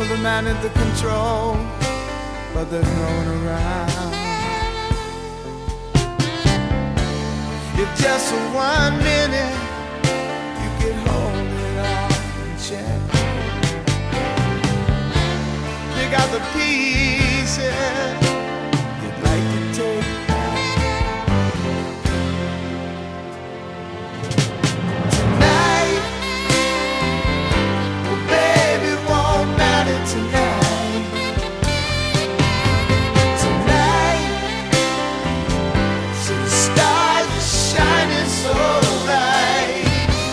you're the man at the control, but there's no one around. If just for 1 minute